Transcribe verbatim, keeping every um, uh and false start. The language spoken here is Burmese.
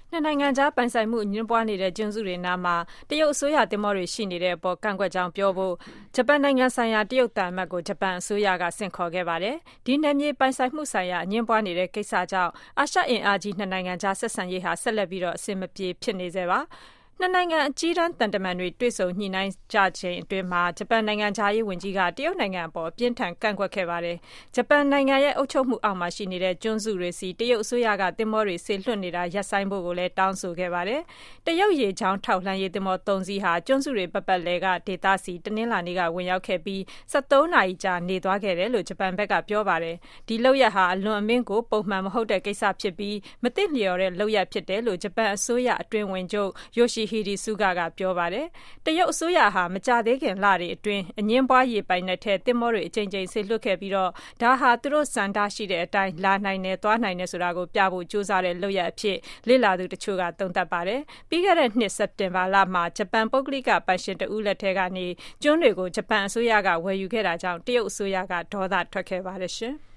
နှစ်နိုင်ငံကြားပိုင်ဆိုင်မှုအငြင်းပွားနေတဲ့ကျွန်းစုတွေနားမှာတရုတ်အစိုးရသင်္ဘောတွေရှိနေတဲ့အပေါ်ကန့်ကွက်ကြောင်းပြောဖို့ဂျပန်နိုင်ငံဆိုင်ရာတရုတ်သံအမတ်ကိုဂျပန်အစိုးရကဆင့်ခေါ်ခဲ့ပါတယ်။ဒီနယ်မြေပိုင်ဆိုင်မှုဆိုင်ရာအငြင်းပွားနေတဲ့ကိစ္စကြောင့်အာရှအင်အားကြီးနှစ်နိုင်ငံကြားဆက်ဆံရေးဟာဆက်လက်ပြီးတော့အဆင်မပြေဖြစ်နေဆဲပါ။နှစ်နိုင်ငံအကြီးတန်းတန်တမန်တွေတွေ့ဆုံညှိနှိုင်းကြချိန်အတွင်းမှာဂျပန်နိုင်ငံခြားရေးဝန်ကြီးကတရုတ်နိုင်ငံအပေါ်အပြင်းထန်ကန့်ကွက်ခဲ့ပါတယ်။ဂျပန်နိုင်ငံရဲ့အုပ်ချုပ်မှုအောက်မှာရှိနေတဲ့ကျွန်းစုတွေစီတရုတ်အစိုးရကသင်္ဘောတွေဆေလွှတ်နေတာရပ်ဆိုင်းဖို့ကိုလည်းတောင်းဆိုခဲ့ပါတယ်။တရုတ်ရေချောင်းထောက်လှမ်းရေးသင်္ဘောသုံးစီးဟာကျွန်းစုတွေပတ်ပတ်လည်ကဒေသစီတနင်္လာနေ့ကဝင်ရောက်ခဲ့ပြီး၁၃နာရီကြာနေသွားခဲ့တယ်လို့ဂျပန်ဘက်ကပြောပါတယ်။ဒီလုပ်ရပ်ဟာအလွန်အမင်းကိုပုံမှန်မဟုတ်တဲ့ကိစ္စဖြစ်ပြီးမသင့်လျော်တဲ့လုပ်ရပ်ဖြစ်တယ်လို့ဂျပန်အစိုးရအတွင်းဝန်ချုပ်ယိုရှိဟီဒီဆူဂါကပြောပါတယ်။တရုတ်အစိုးရဟာမကြသေးခင်လတွေအတွင်းအငြင်းပွားရေပိုင်တဲ့ထဲသင်္ဘောတွေအကြိမ်ကြိမ်ဆေလွှတ်ခဲ့ပြီးတော့ဒါဟာသူတို့စံတားရှိတဲ့အတိုင်းလာနိုင်တယ်သွားနိုင်တယ်ဆိုတာကိုပြဖို့ကြိုးစားတဲ့လုပ်ရပ်အဖြစ်လေ့လာသူတချို့ကသုံးသပ်ပါတယ်။ပြီးခဲ့တဲ့နှစ်စက်တင်ဘာလမှာဂျပန်ပုဂ္ဂလိကပိုင်ရှင်တဦးလက်ထဲကနေကျွန်းတွေကိုဂျပန်အစိုးရကဝယ်ယူခဲ့တာကြောင့်တရုတ်အစိုးရကဒေါသထွက်ခဲ့ပါတယ်ရှင်။